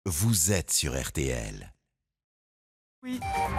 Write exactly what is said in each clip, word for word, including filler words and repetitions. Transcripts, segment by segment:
vous êtes sur R T L. Oui.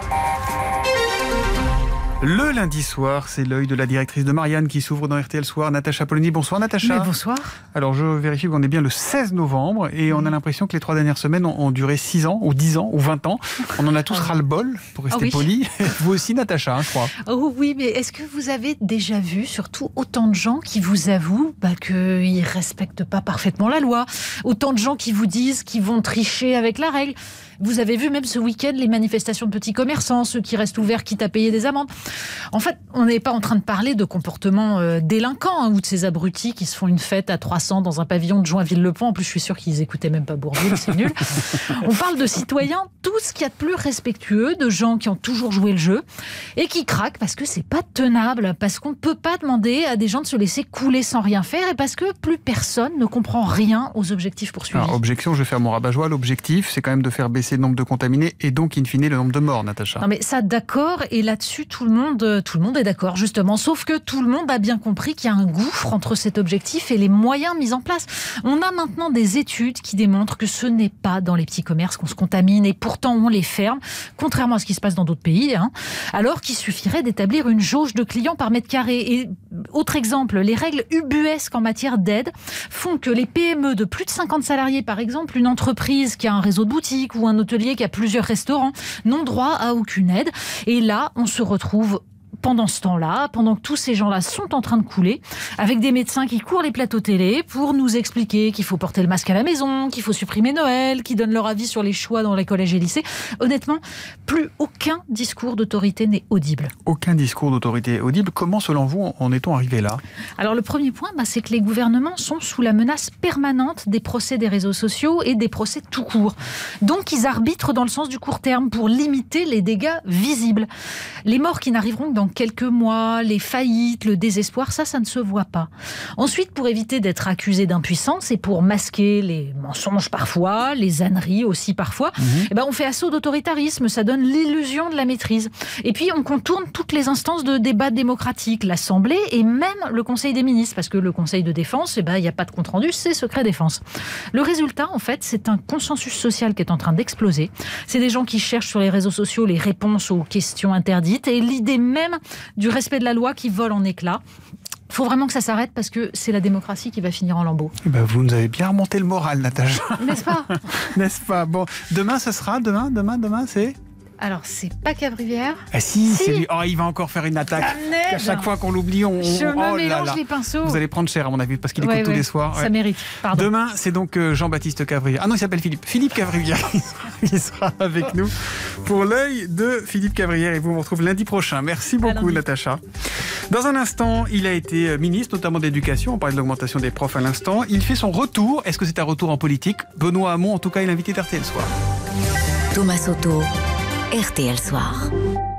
Le lundi soir, c'est l'œil de la directrice de Marianne qui s'ouvre dans R T L Soir. Natacha Polony. Bonsoir Natacha. Mais bonsoir. Alors je vérifie qu'on est bien le seize novembre et on a l'impression que les trois dernières semaines ont, ont duré six ans ou dix ans ou vingt ans. On en a tous ras-le-bol, pour rester Ah oui. poli. Vous aussi Natacha, hein, je crois. Oh oui, mais est-ce que vous avez déjà vu surtout autant de gens qui vous avouent bah, qu'ils ne respectent pas parfaitement la loi? Autant de gens qui vous disent qu'ils vont tricher avec la règle? Vous avez vu même ce week-end les manifestations de petits commerçants, ceux qui restent ouverts quitte à payer des amendes. En fait, on n'est pas en train de parler de comportements euh, délinquants hein, ou de ces abrutis qui se font une fête à trois cents dans un pavillon de Joinville-le-Pont. En plus, je suis sûre qu'ils n'écoutaient même pas Bourvil, c'est nul. On parle de citoyens, tout ce qu'il y a de plus respectueux, de gens qui ont toujours joué le jeu et qui craquent parce que c'est pas tenable, parce qu'on ne peut pas demander à des gens de se laisser couler sans rien faire et parce que plus personne ne comprend rien aux objectifs poursuivis. Alors, objection, je vais faire mon rabat-joie. L'objectif, c'est quand même de faire baisser le nombre de contaminés et donc, in fine, le nombre de morts, Natacha. Non mais ça, d'accord, et là-dessus, tout le monde, tout le monde est d'accord, justement. Sauf que tout le monde a bien compris qu'il y a un gouffre entre cet objectif et les moyens mis en place. On a maintenant des études qui démontrent que ce n'est pas dans les petits commerces qu'on se contamine et pourtant on les ferme, contrairement à ce qui se passe dans d'autres pays, hein, alors qu'il suffirait d'établir une jauge de clients par mètre carré. Et autre exemple, les règles ubuesques en matière d'aide font que les P M E de plus de cinquante salariés, par exemple, une entreprise qui a un réseau de boutiques ou un hôtelier qui a plusieurs restaurants, n'ont droit à aucune aide. Et là, on se retrouve pendant ce temps-là, pendant que tous ces gens-là sont en train de couler, avec des médecins qui courent les plateaux télé pour nous expliquer qu'il faut porter le masque à la maison, qu'il faut supprimer Noël, qui donnent leur avis sur les choix dans les collèges et lycées. Honnêtement, plus aucun discours d'autorité n'est audible. Aucun discours d'autorité audible. Comment, selon vous, en est-on arrivé là? Alors le premier point, bah, c'est que les gouvernements sont sous la menace permanente des procès des réseaux sociaux et des procès tout court. Donc ils arbitrent dans le sens du court terme pour limiter les dégâts visibles. Les morts qui n'arriveront que dans quelques mois, les faillites, le désespoir, ça, ça ne se voit pas. Ensuite, pour éviter d'être accusé d'impuissance et pour masquer les mensonges parfois, les âneries aussi parfois, mmh. eh ben, on fait assaut d'autoritarisme, ça donne l'illusion de la maîtrise. Et puis, on contourne toutes les instances de débat démocratique, l'Assemblée et même le Conseil des ministres, parce que le Conseil de défense, eh ben, il n'y a pas de compte-rendu, c'est secret défense. Le résultat, en fait, c'est un consensus social qui est en train d'exploser. C'est des gens qui cherchent sur les réseaux sociaux les réponses aux questions interdites et l'idée même du respect de la loi qui vole en éclats. Il faut vraiment que ça s'arrête parce que c'est la démocratie qui va finir en lambeaux. Eh ben, vous nous avez bien remonté le moral, Natacha. N'est-ce pas? N'est-ce pas? Bon, demain, ce sera, demain, demain, demain, c'est... Alors, c'est pas Cabrivière. Ah si, si. c'est lui. Oh, il va encore faire une attaque. À chaque fois qu'on l'oublie, on... Je me oh mélange là là. les pinceaux. Vous allez prendre cher, à mon avis, parce qu'il écoute ouais, tous ouais. les soirs. Ça ouais. mérite, pardon. Demain, c'est donc Jean-Baptiste Cavrivière. Ah non, il s'appelle Philippe. Philippe Cavrivière qui sera avec nous pour l'œil de Philippe Cavrivière. Et vous, on vous retrouve lundi prochain. Merci beaucoup, Natacha. Dans un instant, il a été ministre, notamment d'éducation. On parlait de l'augmentation des profs à l'instant. Il fait son retour. Est-ce que c'est un retour en politique? Benoît Hamon, en tout cas, est l'invité d'R T L Soir. Thomas Soto, R T L Soir.